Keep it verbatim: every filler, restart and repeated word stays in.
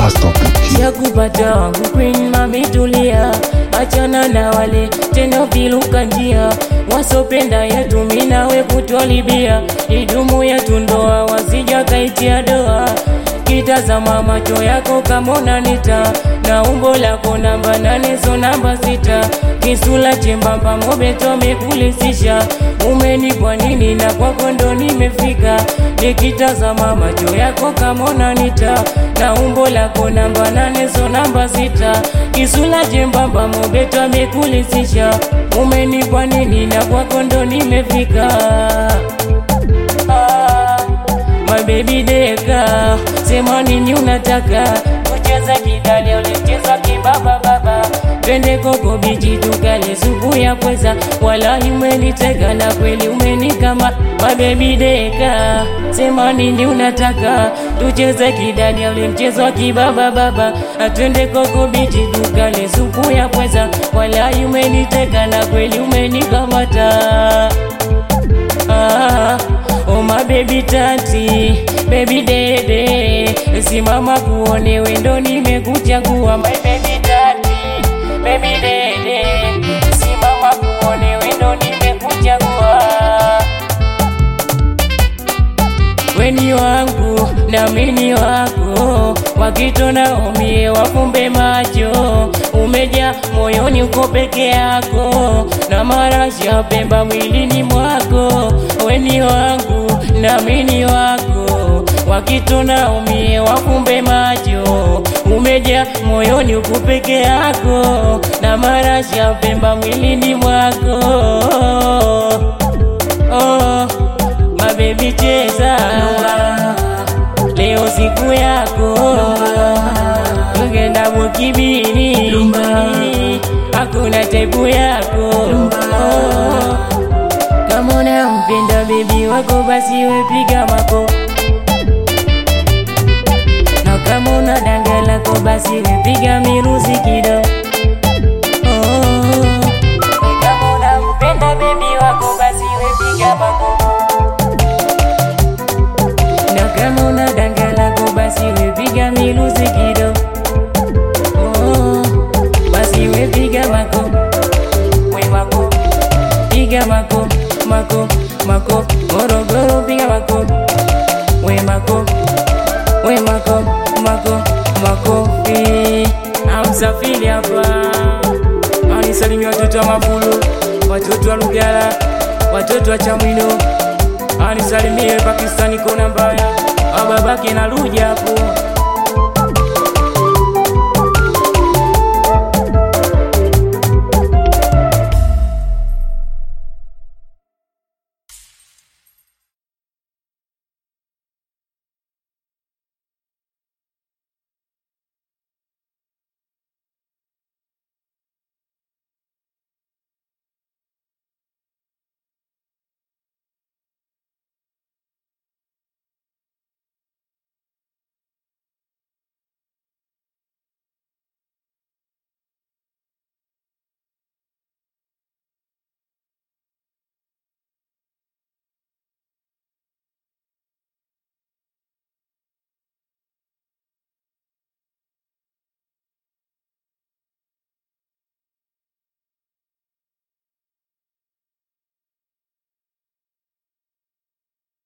Pastor Piki. Yakupata wangu queen mami tulia, achana na wale tena viluka njia, wasopenda yetu minawe kutolibia, idumu yetu ndoa wasija kaitia doa. Kitazama macho yako kama unanita, na umbo lako namba nane so namba sita, kisula chembamba mobeto mekulisisha, umenipa nini na kwako ndo nimefika. Nikitazama macho yako kama unanita, na umbo lako namba nane so namba sita, kisula chembamba mobeto mekulisisha, umenipa nini na kwako ndo nimefika. ah, My baby deka, sema nini unataka, kucheza kidali ulicheza kibaba baba, twende koko bichi tukale supu ya pweza, wallahi umeniteka na kweli umenikama. My baby deka, sema nini unataka, tucheze kidali ulicheza kibaba baba, twende koko bichi tukale supu ya pweza, wallahi umeniteka na kweli umenikamata. ah, Oh my baby tati, baby dede, simama kuone wendo nimekuchagua. My baby tati, baby dede, simama kuone wendo nimekuchagua. Weni wangu na mini wako, wakitona umie wafumbe macho, umeja moyoni uko peke yako, na marasha pemba mwilini mwako. Weni wangu na mini wako, wakitona umie wafumbe macho, umeja moyoni uko peke yako, na marasha pemba mwilini mwako. Oh, my baby cheza, leo siku yako, tugenda mukibini, hakuna taibu yako. oh, Kama unampenda baby wako basi wepiga mako, na kama una danga lako basi wepiga miruzi kido. oh, Kama unampenda baby wako basi wepiga mako, kama una danga lako basi wepiga miluzi kido. Oh, basi wepiga mako, we mako, piga mako, mako, mako, goro goro piga mako, we mako, we mako, mako, mako. Amsafiri hapa, anisalimi watoto wa Mabulu, watoto wa Lugala, watoto wa Chamwino, anisalimie Pakistani kona mbaya, ababaki na luja hapo.